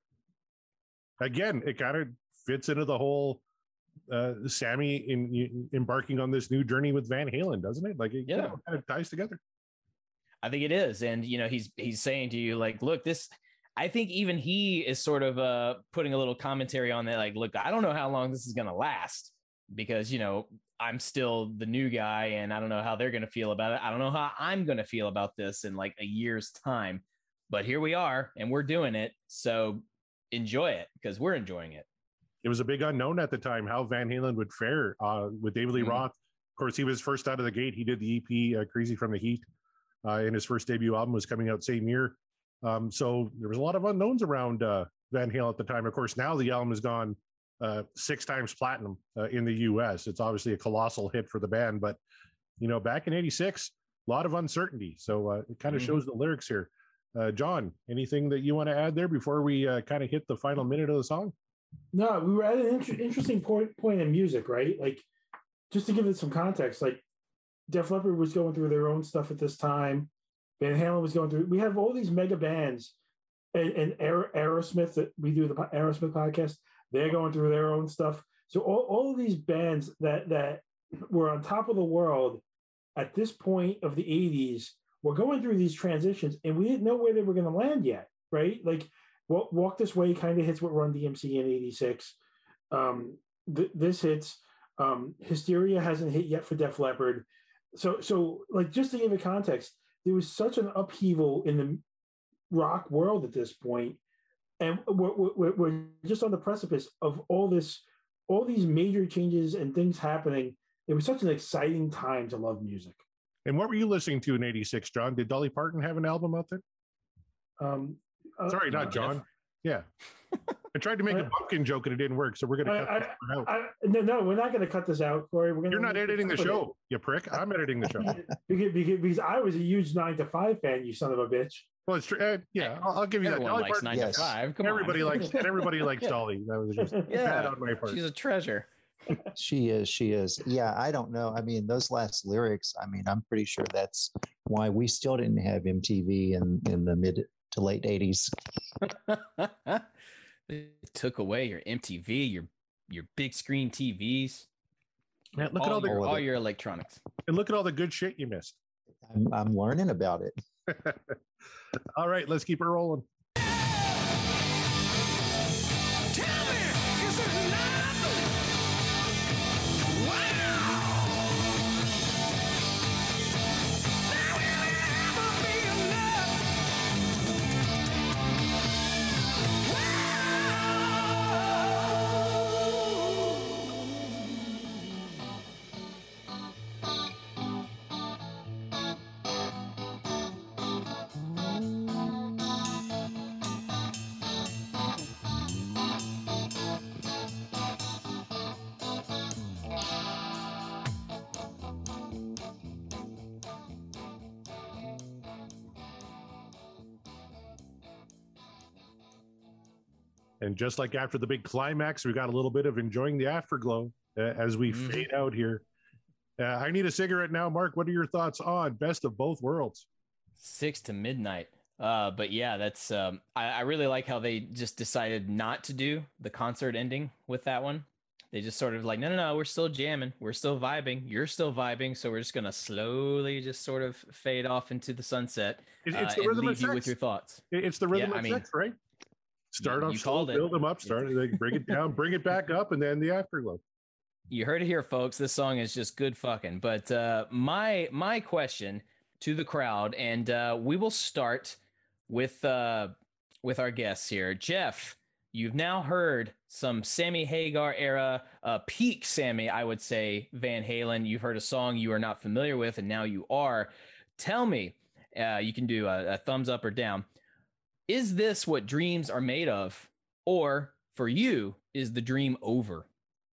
S7: Again, it kind of fits into the whole uh, Sammy in, in embarking on this new journey with Van Halen, doesn't it? Like, it
S6: yeah.
S7: you know, kind of ties together.
S6: I think it is. And, you know, he's he's saying to you, like, look, this... I think even he is sort of uh, putting a little commentary on that. Like, look, I don't know how long this is going to last because, you know, I'm still the new guy and I don't know how they're going to feel about it. I don't know how I'm going to feel about this in like a year's time, but here we are and we're doing it. So enjoy it because we're enjoying it.
S7: It was a big unknown at the time how Van Halen would fare uh, with David Lee mm-hmm. Roth. Of course, he was first out of the gate. He did the E P uh, Crazy from the Heat uh, and his first debut album was coming out same year. Um, so there was a lot of unknowns around uh, Van Halen at the time. Of course, now the album has gone uh, six times platinum uh, in the U S. It's obviously a colossal hit for the band, but you know, back in eighty-six, a lot of uncertainty. So uh, it kind of mm-hmm. shows the lyrics here. Uh, John, anything that you want to add there before we uh, kind of hit the final minute of the song?
S5: No, we were at an inter- interesting point point in music, right? Like, just to give it some context, like Def Leppard was going through their own stuff at this time. Van Halen was going through. We have all these mega bands, and, and Aer- Aerosmith that we do the Aerosmith podcast. They're going through their own stuff. So all, all of these bands that that were on top of the world at this point of the eighties were going through these transitions, and we didn't know where they were going to land yet, right? Like Walk, Walk This Way kind of hits with Run D M C in eighty-six. Um, th- this hits. Um, Hysteria hasn't hit yet for Def Leppard. So, so like just to give it context, there was such an upheaval in the rock world at this point, and we're, we're, we're just on the precipice of all this, all these major changes and things happening. It was such an exciting time to love music.
S7: And what were you listening to in eighty-six, John? Did Dolly Parton have an album out there?
S5: Um, uh,
S7: Sorry, not John. Yeah. I tried to make a bumpkin joke and it didn't work, so we're going to cut
S5: I,
S7: this
S5: I,
S7: out.
S5: I, no, no, we're not going to cut this out, Corey. We're gonna,
S7: You're not editing the show, you prick. I'm editing the show.
S5: because, because, because I was a huge nine to five fan, you son of a bitch.
S7: Well, it's true. Uh, yeah, I'll, I'll give you
S6: Everyone
S7: that. Dolly
S6: likes
S7: Parton,
S6: nine
S9: yes.
S6: to five. Come
S7: everybody
S6: on.
S7: likes and everybody likes
S6: Yeah.
S7: Dolly. That was just
S6: Yeah,
S7: bad on my part.
S6: she's a treasure.
S9: She is. She is. Yeah, I don't know. I mean, those last lyrics, I mean, I'm pretty sure that's why we still didn't have M T V in, in the mid to late eighties.
S6: They took away your M T V, your your big screen T Vs.
S7: Man, look
S6: all
S7: at all the
S6: your,
S9: all of
S6: all
S9: it.
S6: your electronics.
S7: and look at all the good shit you missed.
S9: I'm, I'm learning about it.
S7: All right, let's keep it rolling.
S10: Tell me, is it enough? Wow! Now will it ever be enough?
S7: And just like after the big climax, we got a little bit of enjoying the afterglow uh, as we
S6: Mhm.
S7: fade out here. Uh, I need a cigarette now, Mark. What are your thoughts on Best of Both Worlds?
S6: Six to midnight. Uh, but yeah, that's um, I, I really like how they just decided not to do the concert ending with that one. They just sort of like, no, no, no, we're still jamming, we're still vibing, you're still vibing, so we're just gonna slowly just sort of fade off into the sunset
S7: It's,
S6: uh,
S7: it's the
S6: and
S7: rhythm
S6: leave
S7: of
S6: you
S7: sex.
S6: with your thoughts.
S7: It- It's the rhythm
S6: Yeah,
S7: of
S6: I mean,
S7: sex, right? Start
S6: you
S7: off
S6: called
S7: slow,
S6: it.
S7: build them up, start like bring it down, bring it back up, and then the afterglow.
S6: You heard it here, folks. This song is just good fucking. But uh, my my question to the crowd, and uh, we will start with uh, with our guests here. Jeff, you've now heard some Sammy Hagar era, uh, peak Sammy, I would say, Van Halen. You've heard a song you are not familiar with, and now you are. Tell me, uh, you can do a, a thumbs up or down. Is this what dreams are made of? Or for you, is the dream over?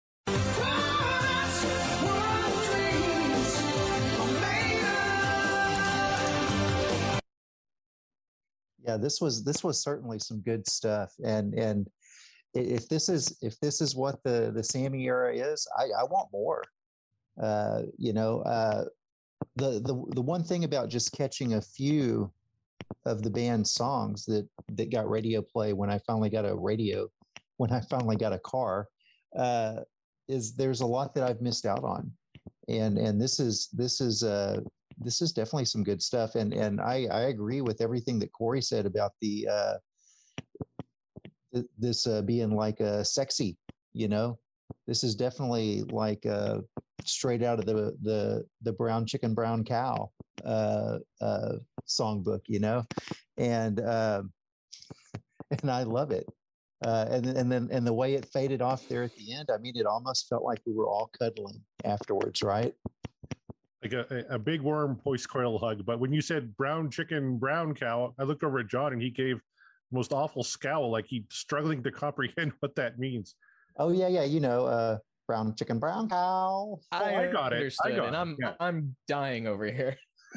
S9: Yeah, this was this was certainly some good stuff. And and i- if this is if this is what the the Sammy era is, I, I want more. Uh, you know, uh, the the the one thing about just catching a few of the band's songs that that got radio play when I finally got a radio, when I finally got a car, uh, is there's a lot that I've missed out on, and and this is this is uh this is definitely some good stuff, and and I I agree with everything that Corey said about the uh, th- this uh, being like a sexy, you know, this is definitely like uh, straight out of the the the brown chicken brown cow uh, uh, songbook, you know, and um, and I love it. Uh, and then- and then and the way it faded off there at the end, I mean, it almost felt like we were all cuddling afterwards, right?
S7: Like a, a big worm post coil hug. But when you said brown chicken, brown cow, I looked over at John and he gave the most awful scowl, like he's struggling to comprehend what that means.
S9: Oh yeah, yeah, you know, uh, brown chicken, brown cow.
S7: Oh, I got it. I
S6: Understood,
S7: got
S6: and
S7: it.
S6: I'm
S7: Yeah.
S6: I'm dying over here.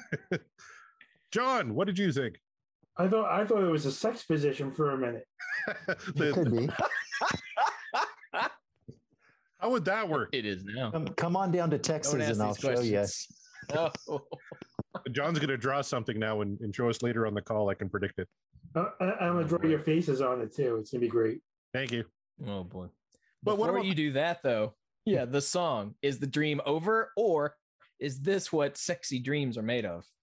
S7: John, what did you think?
S5: I thought I thought it was a sex position for a minute.
S9: It could be.
S7: How would that work?
S6: It is now.
S9: Come, come on down to Texas
S6: Don't ask
S9: and I'll
S6: these
S9: show you.
S6: questions. No.
S7: John's going to draw something now and, and show us later on the call. I can predict it.
S5: Uh, I, I'm gonna draw your faces on it too. It's gonna be great.
S7: Thank you.
S6: Oh boy.
S7: But what
S6: Before
S7: about
S6: you do that, though, yeah, the song, is the dream over, or is this what sexy dreams are made of?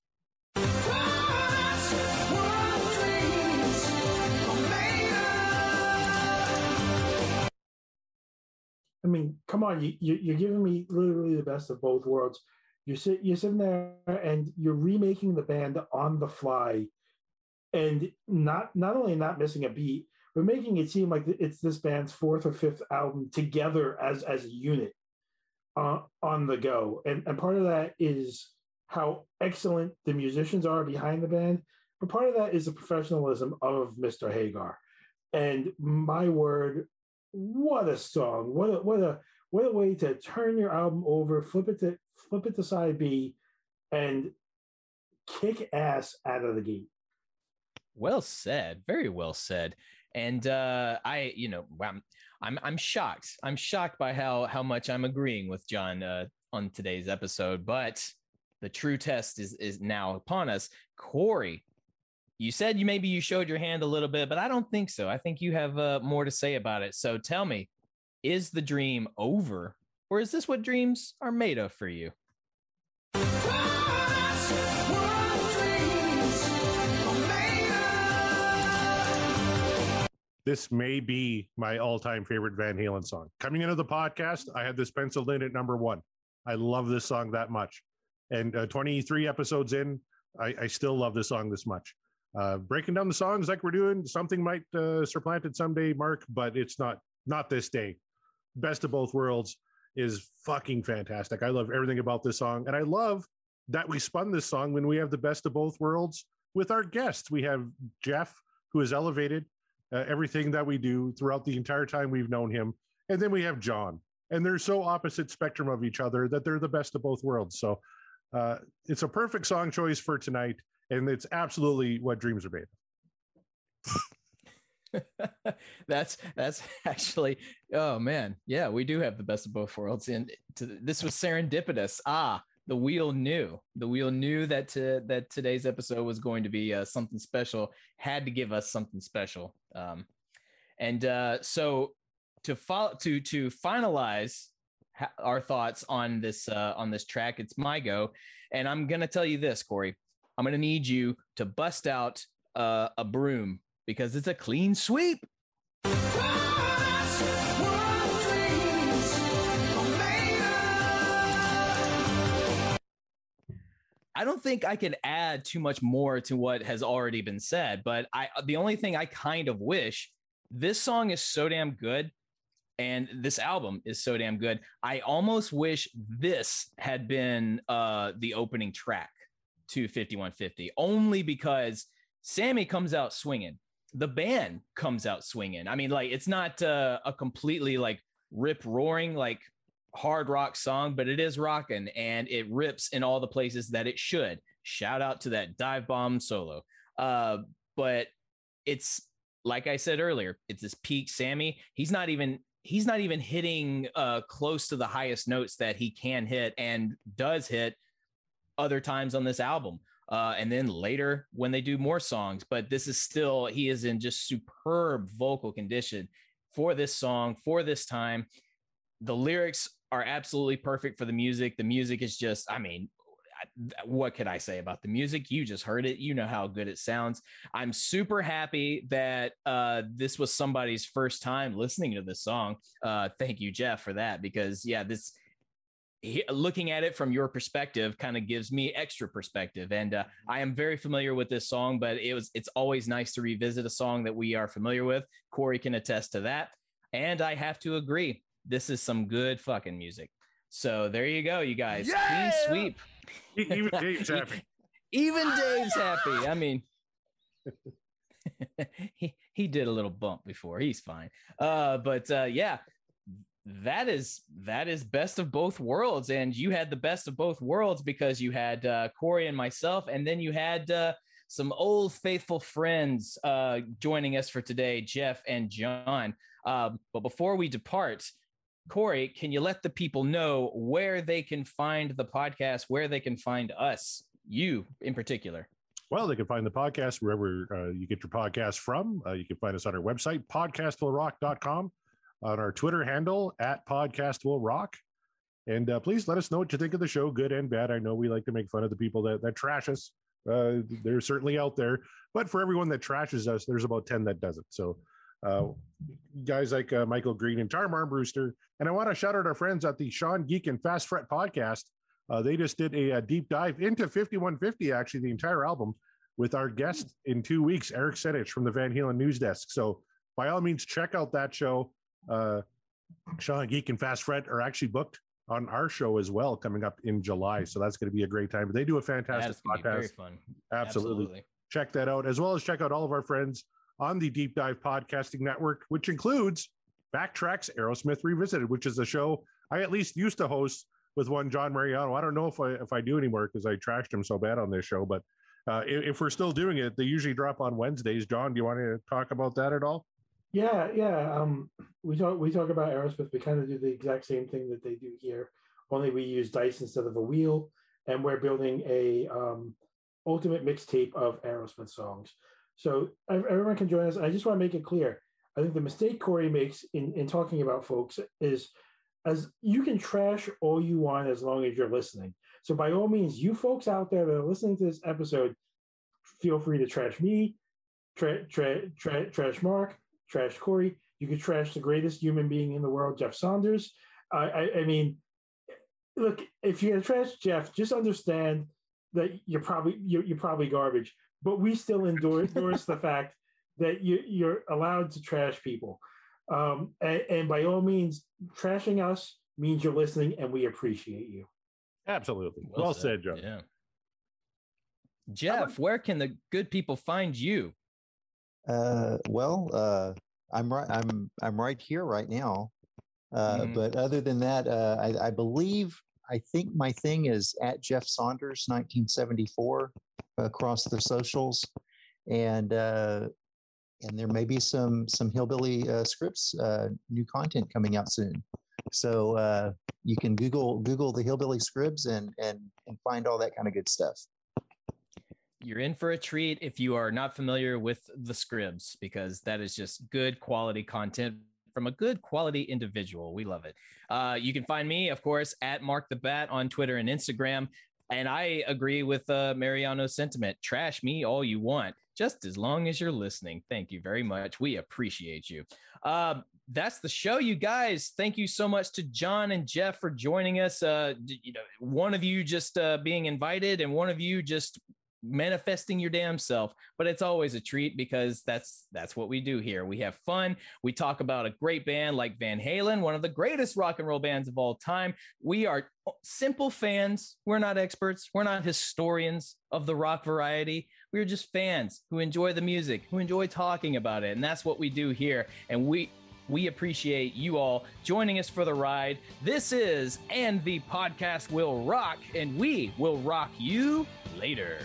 S5: I mean, come on, you, you you're giving me literally the best of both worlds. You're sit you're sitting there and you're remaking the band on the fly, and not not only not missing a beat, but making it seem like it's this band's fourth or fifth album together as as a unit uh, on the go. And and part of that is how excellent the musicians are behind the band, but part of that is the professionalism of Mister Hagar. And my word, what a song! What a what a what a way to turn your album over, flip it to flip it to side B, and kick ass out of the gate.
S6: Well said, very well said. And uh, I, you know, I'm I'm I'm shocked. I'm shocked by how how much I'm agreeing with John uh, on today's episode. But the true test is is now upon us. Corey, you said you maybe you showed your hand a little bit, but I don't think so. I think you have uh, more to say about it. So tell me, is the dream over, or is this what dreams are made of for you?
S7: This may be my all-time favorite Van Halen song. Coming into the podcast, I had this penciled in at number one. I love this song that much. And uh, twenty-three episodes in, I, I still love this song this much. Uh, breaking down the songs like we're doing, something might uh, supplant it someday, Mark, but it's not not this day. Best of Both Worlds is fucking fantastic. I love everything about this song. And I love that we spun this song when we have the Best of Both Worlds with our guests. We have Jeff, who has elevated uh, everything that we do throughout the entire time we've known him. And then we have John. And they're so opposite spectrum of each other that they're the best of both worlds. So uh, it's a perfect song choice for tonight. And it's absolutely what dreams are made
S6: of. that's that's actually, oh man, yeah, we do have the best of both worlds. And to, this was serendipitous. Ah, the wheel knew. The wheel knew that to, that today's episode was going to be uh, something special. Had to give us something special. Um, and uh, so to follow to to finalize ha- our thoughts on this uh, on this track, it's my go, and I'm gonna tell you this, Corey. I'm going to need you to bust out uh, a broom because it's a clean sweep. I don't think I can add too much more to what has already been said, but I the only thing I kind of wish, this song is so damn good and this album is so damn good. I almost wish this had been uh, the opening track to fifty-one fifty, only because Sammy comes out swinging. The band comes out swinging. I mean, like, it's not uh, a completely like rip roaring, like hard rock song, but it is rocking and it rips in all the places that it should. Shout out to that dive bomb solo. Uh, but it's like I said earlier, it's this peak Sammy. He's not even, he's not even hitting uh, close to the highest notes that he can hit and does hit other times on this album. Uh, and then later when they do more songs, but this is still, he is in just superb vocal condition for this song, for this time. The lyrics are absolutely perfect for the music. The music is just, I mean, what can I say about the music? You just heard it. You know how good it sounds. I'm super happy that uh, this was somebody's first time listening to this song. Uh, thank you, Jeff, for that, because yeah, this, He, looking at it from your perspective kind of gives me extra perspective. And uh, I am very familiar with this song, but it was, it's always nice to revisit a song that we are familiar with. Corey can attest to that. And I have to agree, this is some good fucking music. So there you go, you guys. Yeah! Clean sweep.
S7: Even Dave's happy.
S6: Even Dave's happy. I mean, he, he did a little bump before. He's fine. Uh, but uh, yeah, that is that is best of both worlds, and you had the best of both worlds because you had uh, Corey and myself, and then you had uh, some old faithful friends uh, joining us for today, Jeff and John. Um, but before we depart, Corey, can you let the people know where they can find the podcast, where they can find us, you in particular?
S7: Well, they can find the podcast wherever uh, you get your podcast from. Uh, you can find us on our website, podcastvillerock dot com. on our Twitter handle at Podcast Will Rock. And uh, please let us know what you think of the show, good and bad. I know we like to make fun of the people that, that trash us. Uh, they're certainly out there. But for everyone that trashes us, there's about ten that doesn't. So uh, guys like uh, Michael Green and Tarm Armbruster. And I want to shout out our friends at the Sean Geek and Fast Fret podcast. Uh, they just did a, a deep dive into fifty-one fifty, actually, the entire album, with our guest in two weeks, Eric Senich from the Van Halen News Desk. So by all means, check out that show. Uh, Sean Geek and Fast Fret are actually booked on our show as well, coming up in July. So that's going to be a great time. But they do a fantastic podcast.
S6: Very fun.
S7: Absolutely.
S6: Absolutely.
S7: Check that out, as well as check out all of our friends on the Deep Dive Podcasting Network, which includes Backtracks Aerosmith Revisited, which is a show I at least used to host with one John Mariano. I don't know if I if I do anymore because I trashed him so bad on this show, but uh, if, if we're still doing it, they usually drop on Wednesdays. John, do you want to talk about that at all?
S5: Yeah, yeah. Um, we talk we talk about Aerosmith. We kind of do the exact same thing that they do here, only we use dice instead of a wheel, and we're building a um, ultimate mixtape of Aerosmith songs. So everyone can join us. I just want to make it clear. I think the mistake Corey makes in, in talking about folks is, as you can trash all you want as long as you're listening. So by all means, you folks out there that are listening to this episode, feel free to trash me, tra- tra- tra- trash Mark, trash Corey. You could trash the greatest human being in the world, Jeff Saunders. Uh, I, I mean, look, if you're gonna trash Jeff, just understand that you're probably you're, you're probably garbage. But we still endorse, endorse the fact that you, you're allowed to trash people. Um, and, and by all means, trashing us means you're listening, and we appreciate you.
S7: Absolutely.
S6: Well,
S7: well
S6: said.
S7: said, John.
S6: Yeah. Jeff, where can the good people find you?
S9: Uh, well, uh, I'm right. I'm I'm right here right now. Uh,
S6: Mhm.
S9: But other than that, uh, I, I believe I think my thing is at Jeff Saunders nineteen seventy-four across the socials, and uh, and there may be some some Hillbilly uh, Scripts uh, new content coming out soon. So uh, you can Google Google the Hillbilly Scripts and and and find all that kind of good stuff.
S6: You're in for a treat if you are not familiar with the Scribs, because that is just good quality content from a good quality individual. We love it. Uh, you can find me, of course, at Mark the Bat on Twitter and Instagram. And I agree with uh, Mariano's sentiment. Trash me all you want, just as long as you're listening. Thank you very much. We appreciate you. Uh, that's the show, you guys. Thank you so much to John and Jeff for joining us. Uh, you know, one of you just uh, being invited and one of you just manifesting your damn self, but it's always a treat because that's that's what we do here. We have fun. We talk about a great band like Van Halen, one of the greatest rock and roll bands of all time. We are simple fans. We're not experts. We're not historians of the rock variety. We're just fans who enjoy the music, who enjoy talking about it, and that's what we do here. And we we appreciate you all joining us for the ride. This is And the Podcast Will Rock, and we will rock you later.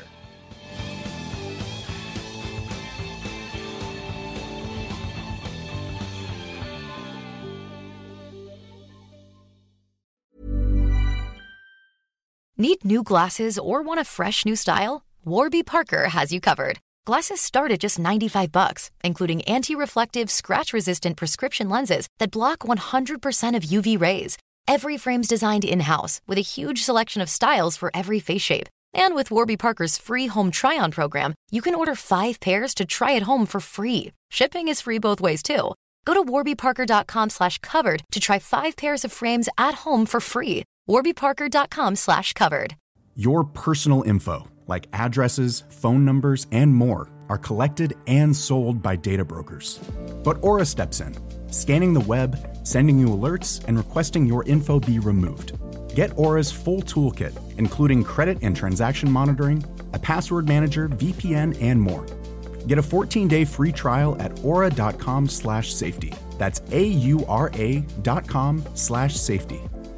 S13: Need new glasses or want a fresh new style? Warby Parker has you covered. Glasses start at just ninety-five bucks, including anti-reflective, scratch-resistant prescription lenses that block one hundred percent of U V rays. Every frame's designed in-house with a huge selection of styles for every face shape. And with Warby Parker's free home try-on program, you can order five pairs to try at home for free. Shipping is free both ways, too. Go to warbyparker.com slash covered to try five pairs of frames at home for free. warbyparker.com slash covered.
S14: Your personal info, like addresses, phone numbers, and more, are collected and sold by data brokers. But Aura steps in, scanning the web, sending you alerts, and requesting your info be removed. Get Aura's full toolkit, including credit and transaction monitoring, a password manager, V P N, and more. Get a fourteen-day free trial at aura.com slash safety. That's A-U-R-A dot com slash safety.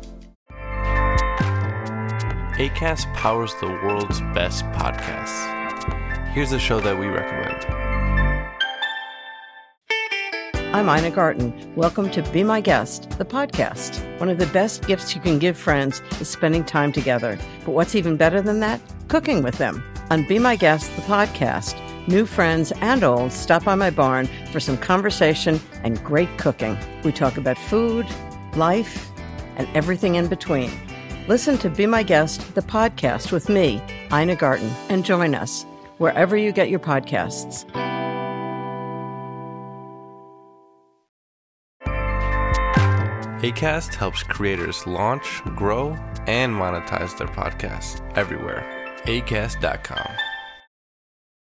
S15: Acast powers the world's best podcasts. Here's a show that we recommend.
S16: I'm Ina Garten. Welcome to Be My Guest, the podcast. One of the best gifts you can give friends is spending time together. But what's even better than that? Cooking with them. On Be My Guest, the podcast, New friends and old stop by my barn for some conversation and great cooking. We talk about food, life, and everything in between. Listen to Be My Guest, the podcast with me, Ina Garten, and join us wherever you get your podcasts.
S15: Acast helps creators launch, grow, and monetize their podcasts everywhere. acast dot com.